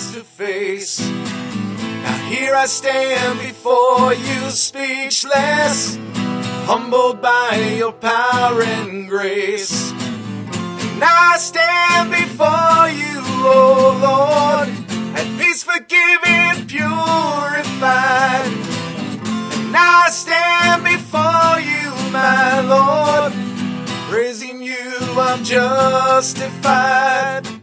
face to face. Now here I stand before you speechless, humbled by your power and grace. Now I stand before you, oh Lord, at peace, forgiven, purified. Now I stand before you, my Lord, praising you, I'm justified.